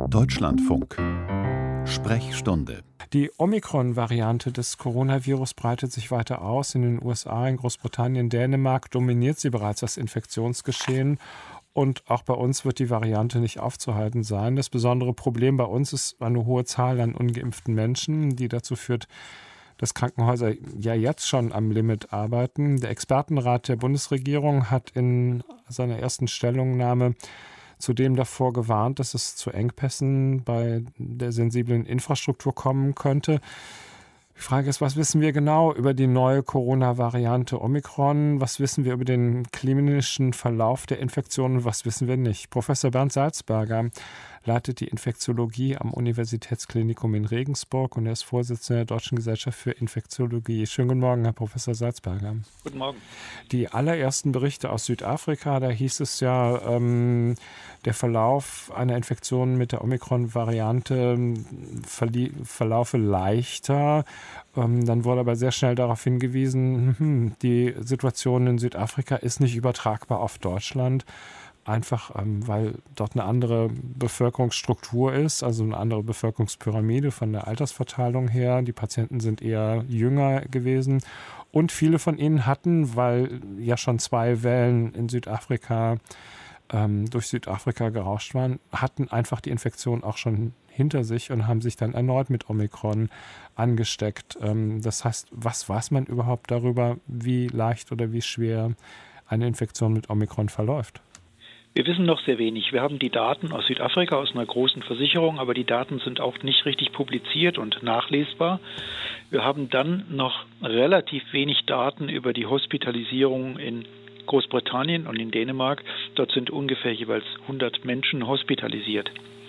Deutschlandfunk. Sprechstunde. Die Omikron-Variante des Coronavirus breitet sich weiter aus. In den USA, in Großbritannien, Dänemark dominiert sie bereits das Infektionsgeschehen. Und auch bei uns wird die Variante nicht aufzuhalten sein. Das besondere Problem bei uns ist eine hohe Zahl an ungeimpften Menschen, die dazu führt, dass Krankenhäuser ja jetzt schon am Limit arbeiten. Der Expertenrat der Bundesregierung hat in seiner ersten Stellungnahme zudem davor gewarnt, dass es zu Engpässen bei der sensiblen Infrastruktur kommen könnte. Die Frage ist, was wissen wir genau über die neue Corona-Variante Omikron? Was wissen wir über den klinischen Verlauf der Infektion und was wissen wir nicht? Professor Bernd Salzberger leitet die Infektiologie am Universitätsklinikum in Regensburg und er ist Vorsitzender der Deutschen Gesellschaft für Infektiologie. Schönen guten Morgen, Herr Professor Salzberger. Guten Morgen. Die allerersten Berichte aus Südafrika, da hieß es ja, der Verlauf einer Infektion mit der Omikron-Variante verlaufe leichter. Dann wurde aber sehr schnell darauf hingewiesen, die Situation in Südafrika ist nicht übertragbar auf Deutschland. Einfach, weil dort eine andere Bevölkerungsstruktur ist, also eine andere Bevölkerungspyramide von der Altersverteilung her. Die Patienten sind eher jünger gewesen. Und viele von ihnen hatten, weil ja schon 2 Wellen in Südafrika durch Südafrika gerauscht waren, hatten einfach die Infektion auch schon hinter sich und haben sich dann erneut mit Omikron angesteckt. Das heißt, was weiß man überhaupt darüber, wie leicht oder wie schwer eine Infektion mit Omikron verläuft? Wir wissen noch sehr wenig. Wir haben die Daten aus Südafrika, aus einer großen Versicherung, aber die Daten sind auch nicht richtig publiziert und nachlesbar. Wir haben dann noch relativ wenig Daten über die Hospitalisierung in Großbritannien und in Dänemark. Dort sind ungefähr jeweils 100 Menschen hospitalisiert.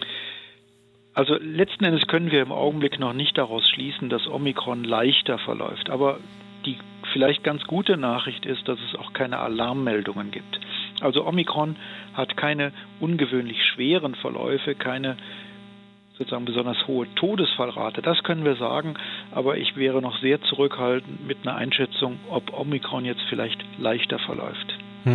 Also letzten Endes können wir im Augenblick noch nicht daraus schließen, dass Omikron leichter verläuft. Aber die vielleicht ganz gute Nachricht ist, dass es auch keine Alarmmeldungen gibt. Also Omikron hat keine ungewöhnlich schweren Verläufe, keine sozusagen besonders hohe Todesfallrate. Das können wir sagen, aber ich wäre noch sehr zurückhaltend mit einer Einschätzung, ob Omikron jetzt vielleicht leichter verläuft.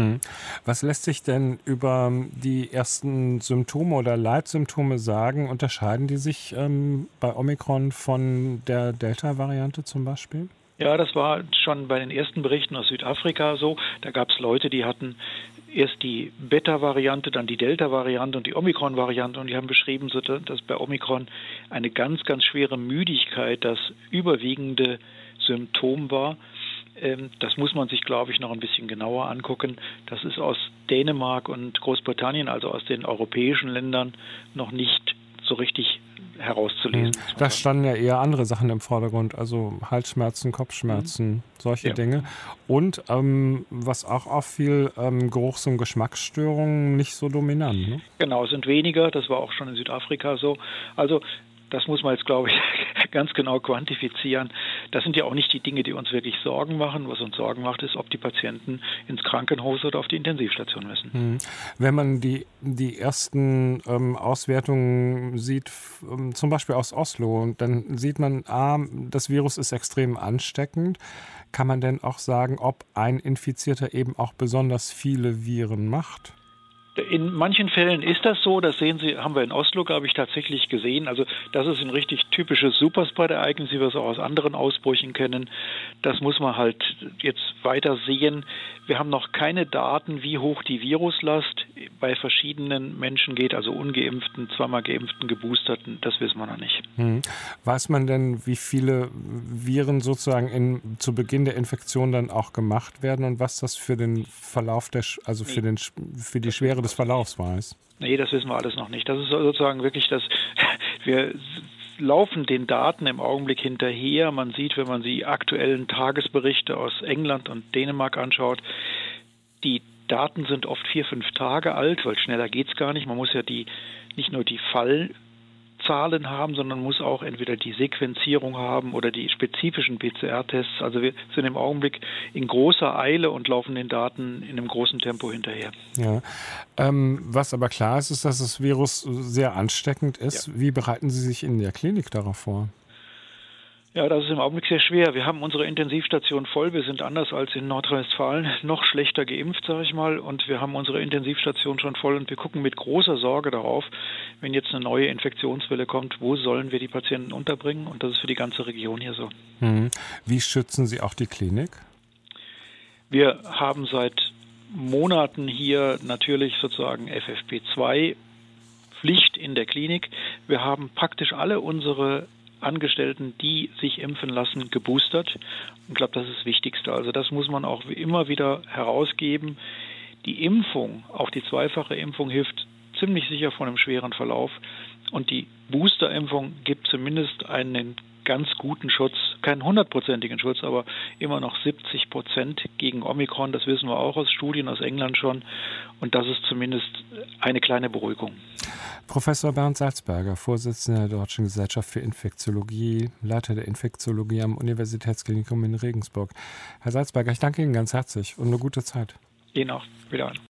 Was lässt sich denn über die ersten Symptome oder Leitsymptome sagen? Unterscheiden die sich bei Omikron von der Delta-Variante zum Beispiel? Ja, das war schon bei den ersten Berichten aus Südafrika so. Da gab es Leute, die hatten erst die Beta-Variante, dann die Delta-Variante und die Omikron-Variante und die haben beschrieben, dass bei Omikron eine ganz, ganz schwere Müdigkeit das überwiegende Symptom war. Das muss man sich, glaube ich, noch ein bisschen genauer angucken. Das ist aus Dänemark und Großbritannien, also aus den europäischen Ländern, noch nicht so richtig herauszulesen. Da standen ja eher andere Sachen im Vordergrund, also Halsschmerzen, Kopfschmerzen, solche Dinge. Und was auch auffiel, Geruchs- und Geschmacksstörungen nicht so dominant. Ne? Genau, es sind weniger, das war auch schon in Südafrika so. Also das muss man jetzt, glaube ich, ganz genau quantifizieren. Das sind ja auch nicht die Dinge, die uns wirklich Sorgen machen. Was uns Sorgen macht, ist, ob die Patienten ins Krankenhaus oder auf die Intensivstation müssen. Wenn man die ersten Auswertungen sieht, zum Beispiel aus Oslo, dann sieht man, das Virus ist extrem ansteckend. Kann man denn auch sagen, ob ein Infizierter eben auch besonders viele Viren macht? In manchen Fällen ist das so, das haben wir in Oslo, glaube ich, tatsächlich gesehen. Also das ist ein richtig typisches Superspread-Ereignis, wie wir es auch aus anderen Ausbrüchen kennen. Das muss man halt jetzt weiter sehen. Wir haben noch keine Daten, wie hoch die Viruslast bei verschiedenen Menschen geht, also ungeimpften, zweimal geimpften, geboosterten, das wissen wir noch nicht. Weiß man denn, wie viele Viren sozusagen zu Beginn der Infektion dann auch gemacht werden und was das für den Verlauf, für die Schwere des Verlaufs weiß? Nee, das wissen wir alles noch nicht. Das ist sozusagen wirklich wir laufen den Daten im Augenblick hinterher. Man sieht, wenn man die aktuellen Tagesberichte aus England und Dänemark anschaut, die Daten sind oft 4-5 Tage alt, weil schneller geht's gar nicht. Man muss ja nicht nur die Fallzahlen haben, sondern muss auch entweder die Sequenzierung haben oder die spezifischen PCR-Tests. Also wir sind im Augenblick in großer Eile und laufen den Daten in einem großen Tempo hinterher. Ja. Was aber klar ist, ist, dass das Virus sehr ansteckend ist. Ja. Wie bereiten Sie sich in der Klinik darauf vor? Ja, das ist im Augenblick sehr schwer. Wir haben unsere Intensivstation voll. Wir sind anders als in Nordrhein-Westfalen noch schlechter geimpft, sage ich mal. Und wir haben unsere Intensivstation schon voll. Und wir gucken mit großer Sorge darauf, wenn jetzt eine neue Infektionswelle kommt, wo sollen wir die Patienten unterbringen? Und das ist für die ganze Region hier so. Wie schützen Sie auch die Klinik? Wir haben seit Monaten hier natürlich sozusagen FFP2 Pflicht in der Klinik. Wir haben praktisch alle unsere Angestellten, die sich impfen lassen, geboostert. Ich glaube, das ist das Wichtigste. Also das muss man auch immer wieder herausgeben. Die Impfung, auch die zweifache Impfung, hilft ziemlich sicher vor einem schweren Verlauf. Und die Boosterimpfung gibt zumindest einen ganz guten Schutz, keinen 100%igen Schutz, aber immer noch 70% gegen Omikron. Das wissen wir auch aus Studien aus England schon. Und das ist zumindest eine kleine Beruhigung. Professor Bernd Salzberger, Vorsitzender der Deutschen Gesellschaft für Infektiologie, Leiter der Infektiologie am Universitätsklinikum in Regensburg. Herr Salzberger, ich danke Ihnen ganz herzlich und eine gute Zeit. Ihnen auch. Wieder an.